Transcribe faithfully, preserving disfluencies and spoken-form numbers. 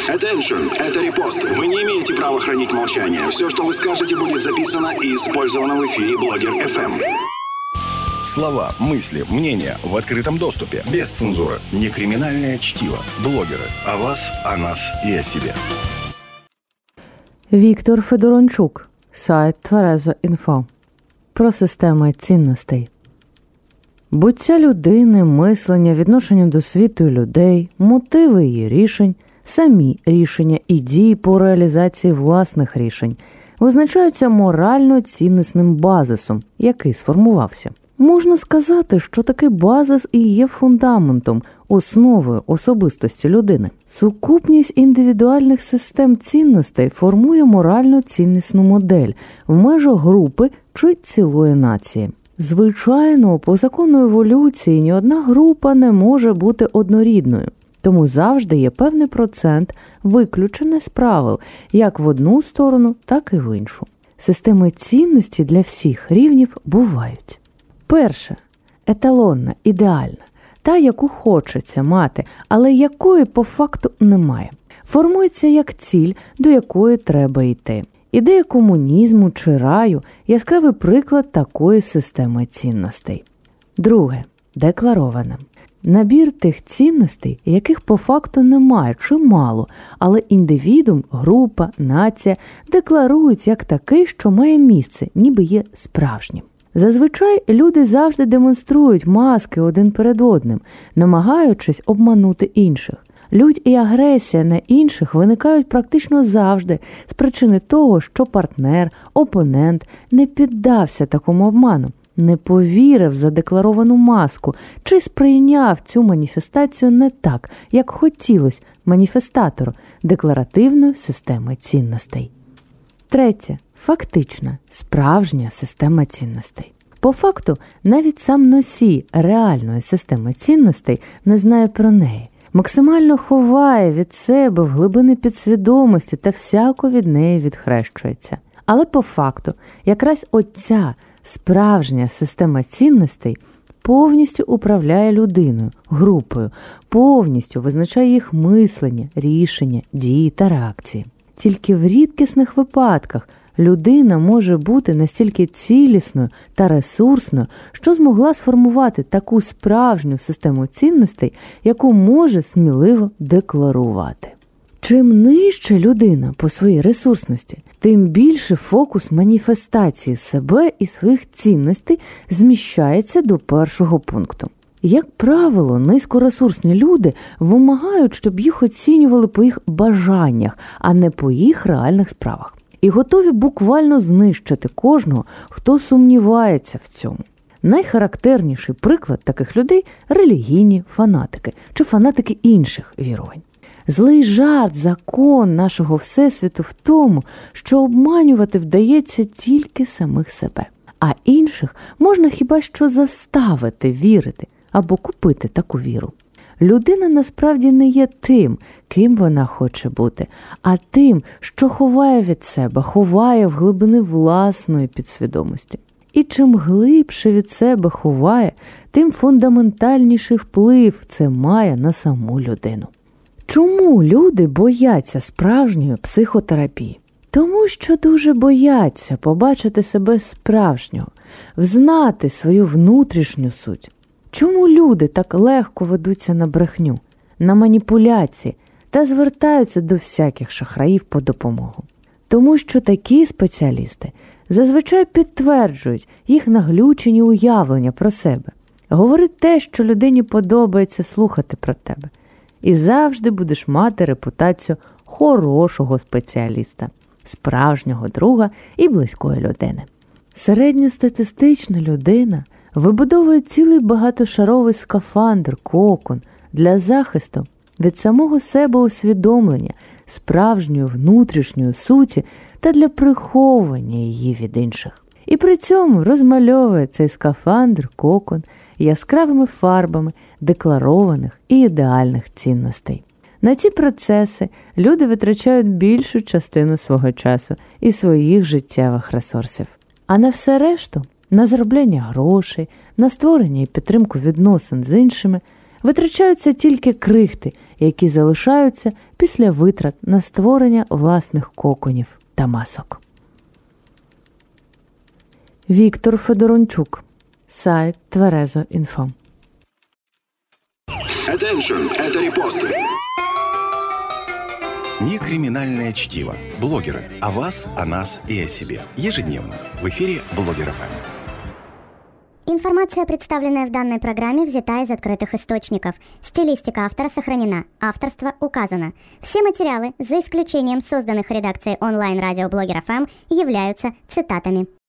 Attention, это репост. Вы не имеете права хранить молчание. Все, что вы скажете, будет записано и использовано в эфире Блогер эф эм. Слова, мысли, мнения в открытом доступе. Без цензуры. Не криминальное чтиво. Блогеры. О вас, о нас и о себе. Віктор Федорончук. Сайт Тверезо.Інфо. Про системи цінностей. Буття людини, мислення, відношення до світу і людей, мотиви її рішень, самі рішення і дії по реалізації власних рішень визначаються морально-ціннісним базисом, який сформувався. Можна сказати, що такий базис і є фундаментом, основою особистості людини. Сукупність індивідуальних систем цінностей формує морально-ціннісну модель в межах групи чи цілої нації. Звичайно, по закону еволюції ні одна група не може бути однорідною, тому завжди є певний процент виключений з правил, як в одну сторону, так і в іншу. Системи цінності для всіх рівнів бувають. Перше – еталонна, ідеальна, та, яку хочеться мати, але якої по факту немає. Формується як ціль, до якої треба йти. Ідея комунізму чи раю – яскравий приклад такої системи цінностей. Друге – декларована. Набір тих цінностей, яких по факту немає чи мало, але індивідум, група, нація декларують як такий, що має місце, ніби є справжнім. Зазвичай люди завжди демонструють маски один перед одним, намагаючись обманути інших. Лють і агресія на інших виникають практично завжди з причини того, що партнер, опонент не піддався такому обману, не повірив в задекларовану маску чи сприйняв цю маніфестацію не так, як хотілося маніфестатору декларативної системи цінностей. Третє. Фактична, справжня система цінностей. По факту, навіть сам носій реальної системи цінностей не знає про неї. Максимально ховає від себе в глибини підсвідомості та всяко від неї відхрещується. Але по факту, якраз оця справжня система цінностей повністю управляє людиною, групою, повністю визначає їх мислення, рішення, дії та реакції. Тільки в рідкісних випадках людина може бути настільки цілісною та ресурсною, що змогла сформувати таку справжню систему цінностей, яку може сміливо декларувати. Чим нижче людина по своїй ресурсності, тим більше фокус маніфестації себе і своїх цінностей зміщається до першого пункту. Як правило, низькоресурсні люди вимагають, щоб їх оцінювали по їх бажаннях, а не по їх реальних справах. І готові буквально знищити кожного, хто сумнівається в цьому. Найхарактерніший приклад таких людей – релігійні фанатики чи фанатики інших вірувань. Злий жарт, закон нашого Всесвіту в тому, що обманювати вдається тільки самих себе, а інших можна хіба що заставити вірити або купити таку віру. Людина насправді не є тим, ким вона хоче бути, а тим, що ховає від себе, ховає в глибини власної підсвідомості. І чим глибше від себе ховає, тим фундаментальніший вплив це має на саму людину. Чому люди бояться справжньої психотерапії? Тому що дуже бояться побачити себе справжнього, взнати свою внутрішню суть. Чому люди так легко ведуться на брехню, на маніпуляції та звертаються до всяких шахраїв по допомогу? Тому що такі спеціалісти зазвичай підтверджують їх наглючені уявлення про себе. Говорить те, що людині подобається слухати про тебе. І завжди будеш мати репутацію хорошого спеціаліста, справжнього друга і близької людини. Середньостатистична людина вибудовує цілий багатошаровий скафандр, кокон для захисту від самого себе усвідомлення, справжньої внутрішньої суті та для приховування її від інших. І при цьому розмальовує цей скафандр, кокон яскравими фарбами декларованих і ідеальних цінностей. На ці процеси люди витрачають більшу частину свого часу і своїх життєвих ресурсів. А на все решту, на заробляння грошей, на створення і підтримку відносин з іншими, Витрачаються тільки крихти, які залишаються після витрат на створення власних коконів та масок. Віктор Федорончук. Сайт Тверезо.Інфо. Attention, это репосты. Некриминальное чтиво. Блогеры. О вас, о нас и о себе. Ежедневно. В эфире Блогер эф эм. Информация, представленная в данной программе, взята из открытых источников. Стилистика автора сохранена. Авторство указано. Все материалы, за исключением созданных редакцией онлайн-радио Блогер эф эм, являются цитатами.